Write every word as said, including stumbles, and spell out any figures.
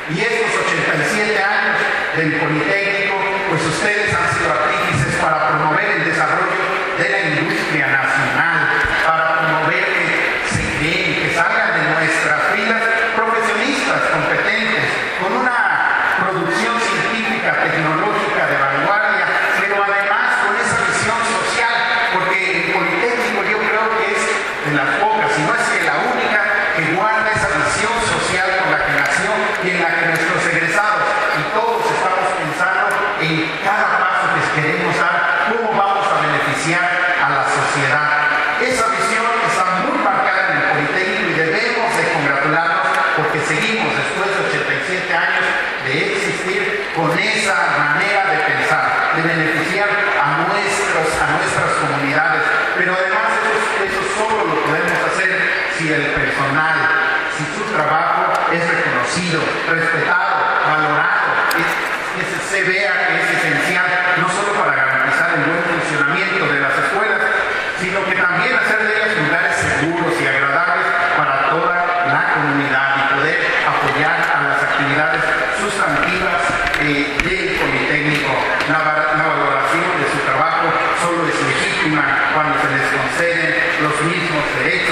Y estos ochenta y siete años del Politécnico, pues ustedes han sido artífices para promover el desarrollo de la industria nacional, para promover que se creen, que salgan de nuestras filas profesionistas competentes, con una producción científica, tecnológica de vanguardia, pero además con esa visión social, porque el Politécnico yo creo que es de las pocas, si no es que la única, que guarda esa visión social con la que nació y en la que nuestros egresados y todos estamos pensando en cada paso que queremos dar, cómo vamos a beneficiar a la sociedad. Esa visión está muy marcada en el Politécnico y debemos de congratularnos porque seguimos después de ochenta y siete años de existir con esa manera de pensar, de beneficiar a, nuestros, a nuestras comunidades. Pero además eso, eso solo lo podemos hacer si el personal, si su trabajo es reconocido, respetado, valorado, que, que se, se vea que es esencial, no solo para garantizar el buen funcionamiento de las escuelas, sino que también hacer de ellas lugares seguros y agradables para toda la comunidad y poder apoyar a las actividades sustantivas eh, del Politécnico. La, la valoración de su trabajo solo es legítima cuando se les conceden los mismos derechos